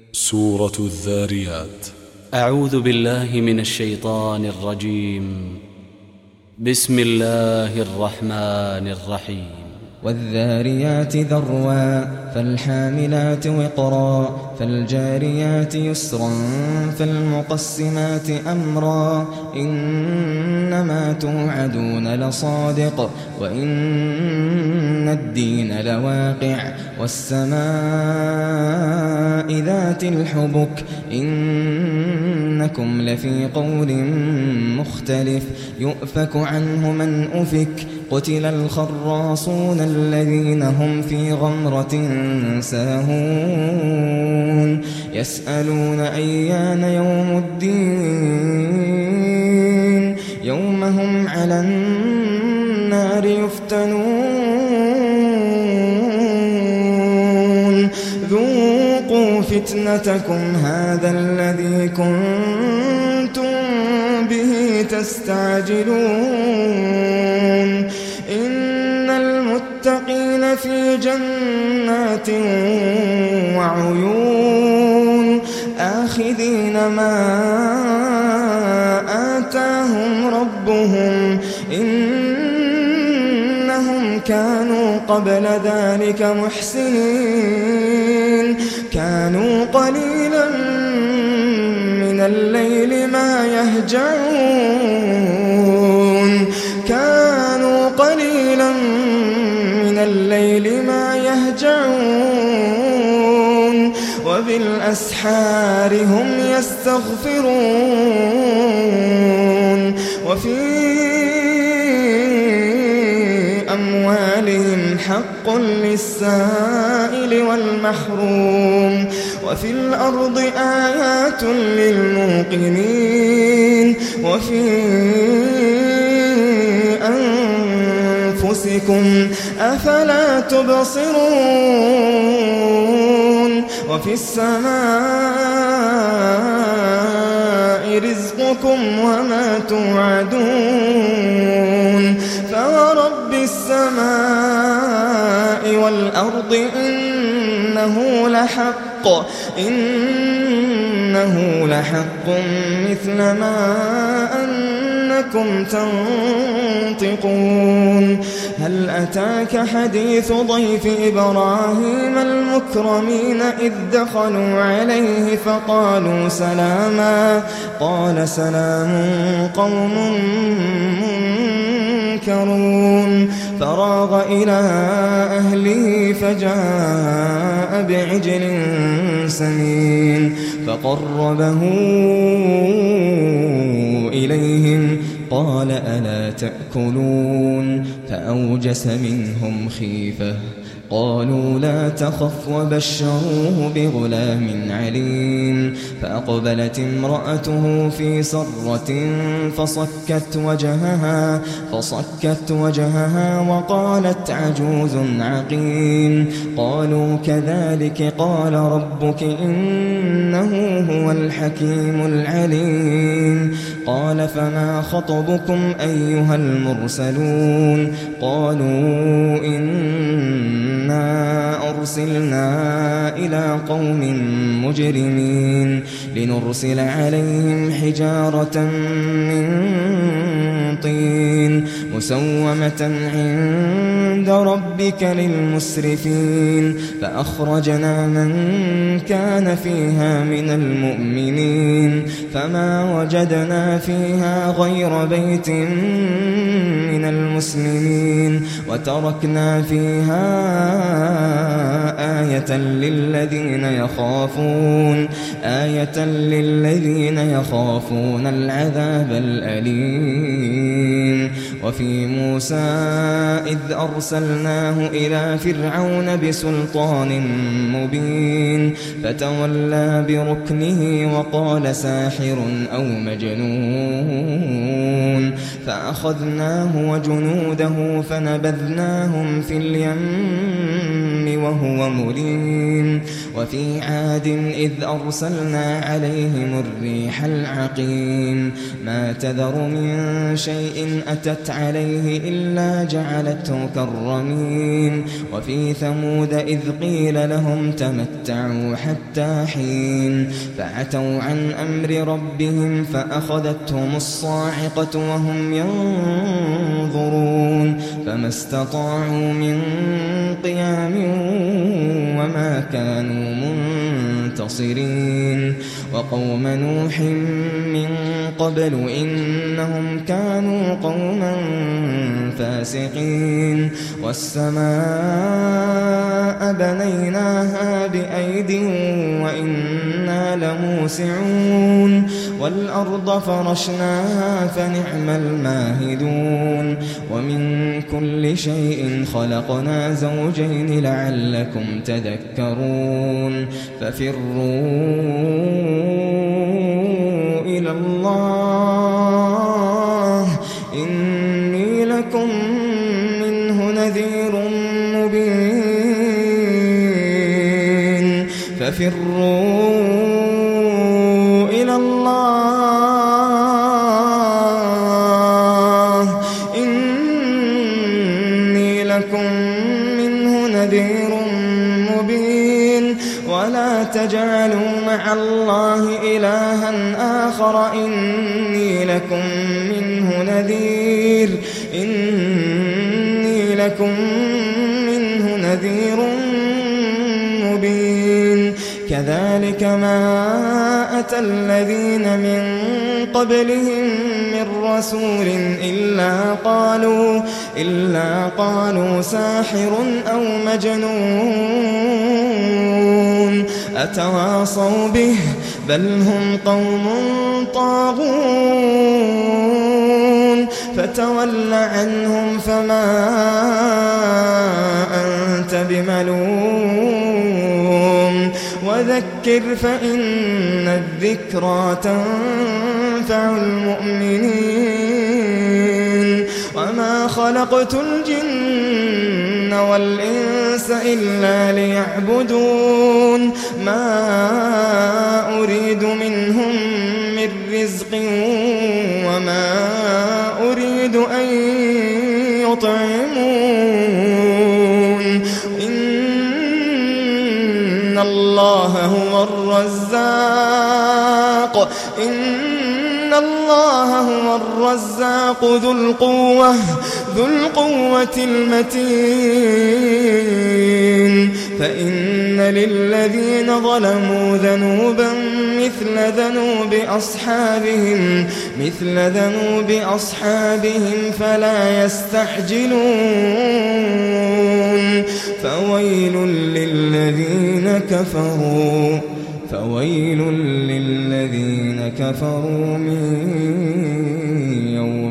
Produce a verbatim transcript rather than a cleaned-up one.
سورة الذاريات. أعوذ بالله من الشيطان الرجيم. بسم الله الرحمن الرحيم. والذاريات ذروا فالحاملات وقرا فالجاريات يسرا فالمقسمات أمرا إنما توعدون لصادق وإن الدين لواقع والسماء ذات الحبك إنكم لفي قول مختلف يؤفك عنه من أفك قتل الخراصون الذين هم في غمرة ساهون يسألون أيان يوم الدين يوم هم على النار يفتنون ذوقوا فتنتكم هذا الذي كنتم به تستعجلون إن المتقين في جنات وعيون آخذين ما آتاهم ربهم إنهم كانوا قبل ذلك محسنين كانوا قليلا من الليل ما يهجعون كانوا قليلا من الليل ما يهجعون وبالأسحار هم يستغفرون وفي أموالهم حق للسائل والمحروم وفي الأرض آيات للموقنين وفي أنفسكم أفلا تبصرون وفي السماء رزقكم وما توعدون فورب السماء والأرض إنه لحق إنه لحق مثل ما أنكم تنطقون هل أتاك حديث ضيف إبراهيم المكرمين إذ دخلوا عليه فقالوا سلاما قال سلام قوم منكرون فراغ إلى أهله فجاء بعجل سمين فقربه إليهم قال ألا تأكلون فأوجس منهم خيفة قالوا لا تخف وبشروه بغلام عليم فأقبلت امرأته في صرة فصكت وجهها فصكت وجهها وقالت عجوز عقيم قالوا كذلك قال ربك إنه هو الحكيم العليم قال فما خطبكم أيها المرسلون قالوا إنا أرسلنا إلى قوم مجرمين لنرسل عليهم حجارة من طين مسومة عند ربك للمسرفين فأخرجنا من كان فيها من المؤمنين فما وجدنا فيها غير بيت من المسلمين وتركنا فيها آية للذين يخافون آية للذين يخافون العذاب الأليم وفي موسى إذ أرسلناه إلى فرعون بسلطان مبين فتولى بركنه وقال ساحر أو مجنون فأخذناه وجنوده فنبذناهم في اليم وهو مليم وفي عاد إذ أرسلنا عليهم الريح العقيم ما تذر من شيء أتت عليه إلا جعلته كالرميم وفي ثمود إذ قيل لهم تمتعوا حتى حين فعتوا عن أمر ربهم فأخذتهم الصاعقة وهم ينظرون فما استطاعوا من قيام وما كانوا منتصرين وقوم نوح من قبل إنهم كانوا قوما فاسقين والسماء بنيناها بأيد وإنا لموسعون والأرض فرشناها فنعم الماهدون ومن كل شيء خلقنا زوجين لعلكم تذكرون ففروا إلى الله إني لكم منه نذير مبين ففروا إلى الله إني لكم منه نذير مبين ولا تجعلوا مع الله إلها آخر إني لكم منه نذير إني لكم منه نذير مبين كذلك ما أتى الذين من قبلهم من رسول إلا قالوا إلا قالوا ساحر أو مجنون أتواصوا به بل هم قوم طاغون فتول عنهم فما أنت بملوم وذكر فإن الذكرى تنفع المؤمنين وما خلقت الجن والإنس إلا ليعبدون ما أريد منهم من رزق وما أريد أن يطعمون إن الله هو الرزاق إن الله هو الرزاق ذو القوة ذو القوة المتين فإن للذين ظلموا ذنوبا مثل ذنوب أصحابهم مثل ذنوب أصحابهم فلا يستعجلون فويل للذين كفروا فويل للذين كفروا من يوم